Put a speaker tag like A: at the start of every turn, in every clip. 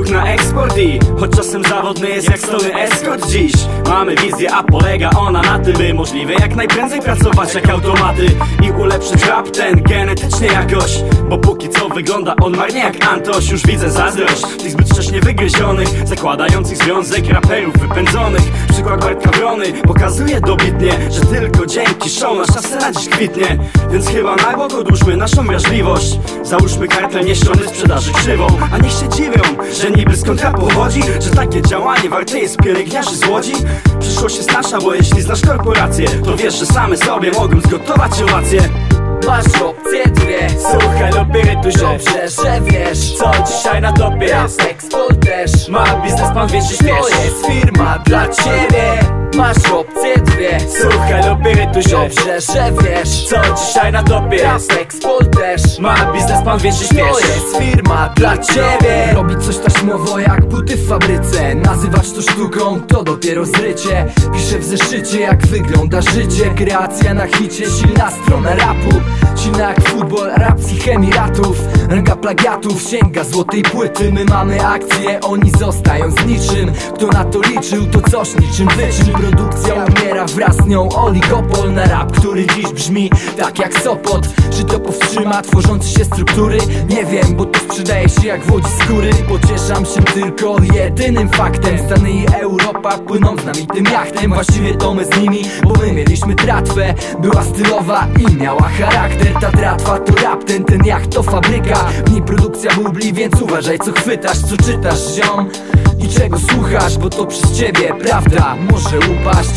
A: ruch na eksport i choć czasem zawodny jest jak stolny eskort, dziś mamy wizję, a polega ona na tym, by możliwe jak najprędzej pracować jak automaty i ulepszyć rap ten genetycznie jakoś, bo póki co wygląda on marnie jak Antoś. Już widzę zazdrość tych zbyt wcześnie wygryzionych, zakładających związek raperów wypędzonych. Przykład Bartka Wrony pokazuje dobitnie, że tylko dzięki show nasza scena dziś kwitnie. Więc chyba na bok odłóżmy naszą wrażliwość, załóżmy kartel niszczony sprzedaży krzywą, a niech się dziwią, że niby skąd rap pochodzi, że takie działanie warte jest pielęgniarzy z Łodzi. Przyszłość jest nasza, bo jeśli znasz korporacje, to wiesz, że same sobie mogą zgotować owacje.
B: Masz opcje dwie,
A: Słuchaj lopirytusie,
B: dobrze, że wiesz
A: co dzisiaj na topie jest.
B: Export też
A: Ma biznesplan, więc się śpiesz.
B: to jest firma dla ciebie. Masz opcje dwie,
A: Słuchaj lopirytusie,
B: dobrze, że wiesz
A: co dzisiaj na topie jest.
B: Export też
A: Ma biznesplan, więc się
B: to
A: śpiesz.
B: jest firma dla ciebie. Robić coś taśmowo jak buty w fabryce, nazywać to sztuką to dopiero zrycie. Piszę w zeszycie jak wygląda życie, kreacja na hicie, silna strona rapu. Silna jak futbol, arabskich emiratów, ręka plagiatów sięga złotej płyty. My mamy akcje, oni zostają z niczym. Kto na to liczył, to coś niczym wyczyn. Produkcja umiera wraz z nią, oligopol na rap, który dziś brzmi tak jak Sopot. Czy to powstrzyma tworzące się struktury? Nie wiem, bo to sprzedaje się jak w Łodzi skóry. Pocieszam się tylko jedynym faktem: Stany i Europa płyną z nami tym jachtem. Właściwie to my z nimi, bo my mieliśmy tratwę. Była stylowa i miała charakter. Ta tratwa to rap, ten jacht to fabryka. W niej produkcja bubli, więc uważaj co chwytasz, co czytasz, ziom, i czego słuchasz, bo to przez ciebie prawda może upaść.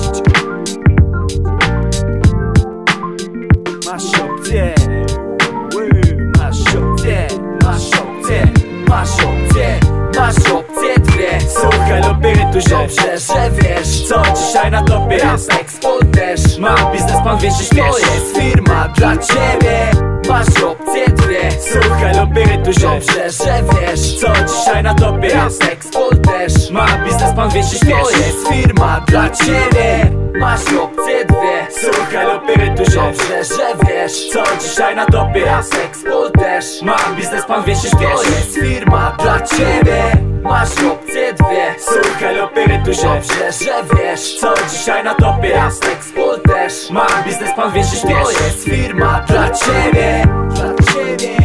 A: Masz opcję, masz opcję,
B: Masz opcje, masz opcje, masz opcje dwie.
A: Słuchaj lopirytusie,
B: Dobrze, że wiesz
A: co dzisiaj na topie jest.
B: Export też
A: Ma biznesplan, więc się śpiesz.
B: to jest firma dla ciebie. Masz opcje dwie,
A: Słuchaj lopirytusie,
B: dobrze, że wiesz
A: co dzisiaj na topie jest.
B: Export też
A: Ma biznesplan, więc się śpiesz.
B: to jest firma dla ciebie. Masz opcje dwie,
A: Słuchaj lopirytusie,
B: dobrze, że wiesz
A: co dzisiaj na topie jest.
B: Export też
A: Ma biznesplan, więc się
B: to
A: śpiesz.
B: jest firma dla ciebie. Masz opcje dwie,
A: Słuchaj lopirytusie,
B: dobrze, że wiesz
A: co dzisiaj na topie jest.
B: Export też
A: Ma biznesplan, więc się
B: to
A: śpiesz.
B: jest firma dla ciebie. Dla ciebie.